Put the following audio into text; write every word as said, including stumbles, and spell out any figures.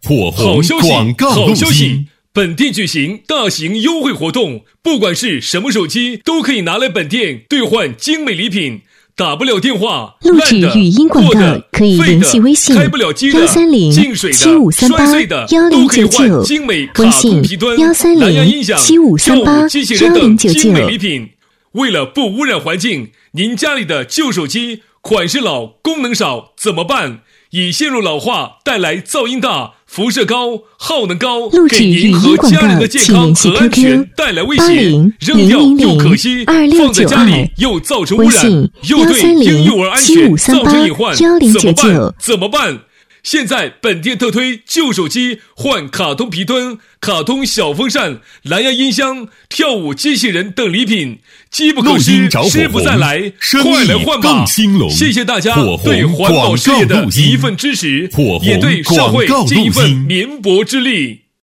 火红好消息， 广告好录消息！ 音。 本店举行大型优惠活动，不管是什么手机，都可以拿来本店兑换精美礼品。打不了电话， 录制语音广告可以联系微信开不了机的、 幺三零进水的、 七五三八摔碎的， 幺零九都可以换九， 精美卡微通信皮墩、 幺三蓝牙音响、 零七五三八跳舞机器人幺零等九精美九。 礼品。为了不污染环境，您家里的旧手机款式老、功能少怎么办？已陷入老化，带来噪音大、辐射高、耗能高， 录制给您和家人的健康和安全带来威胁。扔掉又可惜，放在家里又造成污染，又对婴幼儿安全造成隐患，怎么办？怎么办？现在本店特推旧手机换卡通皮墩、卡通小风扇、蓝牙音箱、跳舞机器人等礼品，机不可失，失不再来，快来换吧！谢谢大家对环保事业的一份支持，也对社会尽一份绵薄之力。